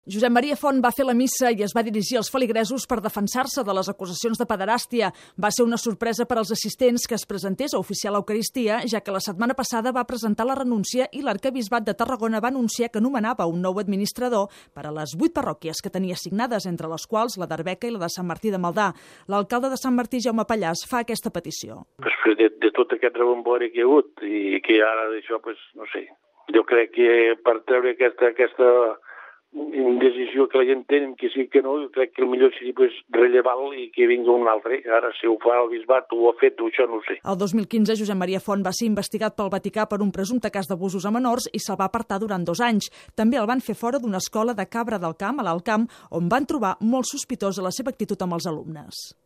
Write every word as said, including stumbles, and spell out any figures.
Josep Maria Font va fer la missa i es va dirigir als feligresos per defensar-se de les acusacions de pederàstia. Va ser una sorpresa per als assistents que es presentés a oficiar l'Eucaristia, ja que la setmana passada va presentar la renúncia i l'Arquebisbat de Tarragona va anunciar que nomenava un nou administrador per a les vuit parròquies que tenia assignades, entre les quals la d'Arbeca i la de Sant Martí de Maldà. L'alcalde de Sant Martí, Jaume Pallàs, fa aquesta petició. Després de, de tot aquest rebombori que hi ha hagut i que ara d'això, pues, no sé, jo crec que per treure aquesta, aquesta indecisió que la gent té, que sí que no, jo crec que el millor seria pues, rellevar-lo i que vingui un altre. Ara, si ho fa el bisbat o ho ha fet, això no ho sé. El dos mil quinze, Josep Maria Font va ser investigat pel Vaticà per un presumpte cas d'abusos a menors i se'l va apartar durant dos anys. També el van fer fora d'una escola de Cabra del Camp, a l'Alt Camp, on van trobar molt sospitós la seva actitud amb els alumnes.